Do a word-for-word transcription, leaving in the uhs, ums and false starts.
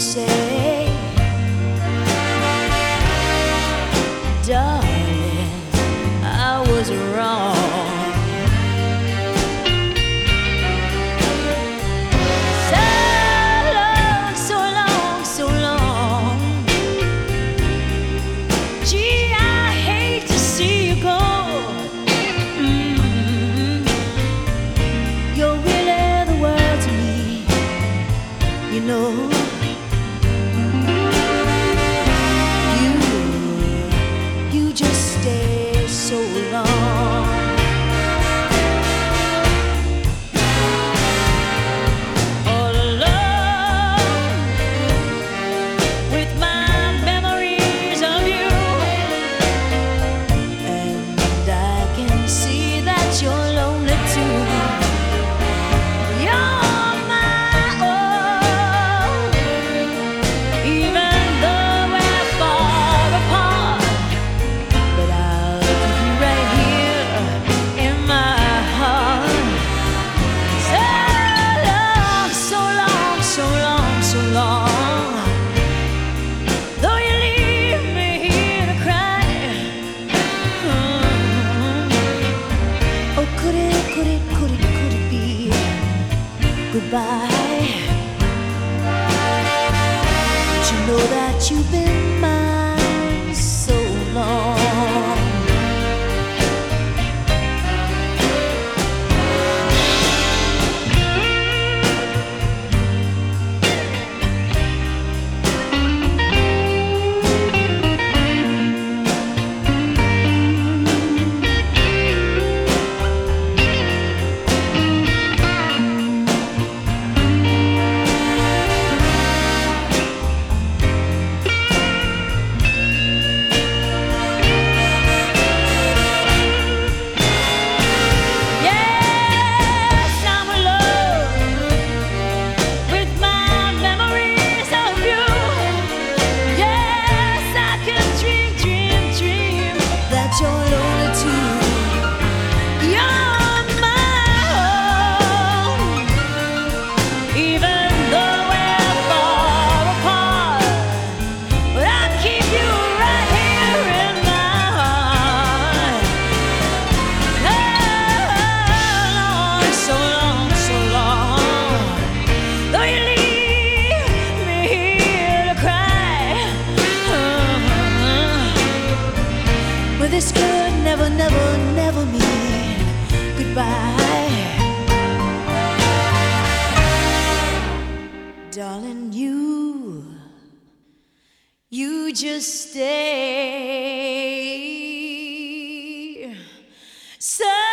say, darling, I was wrong. So long, so long, so long. Gee, I hate to see you go. Mm-hmm. You're really the world to me, you know. Just stay so long. All alone with my memories of you, and I can see that you're lonely too. You're my own, even though we're far apart. Goodbye. But you know that you've been mine so long. This could never, never, never mean goodbye. Darling, you, you just stay so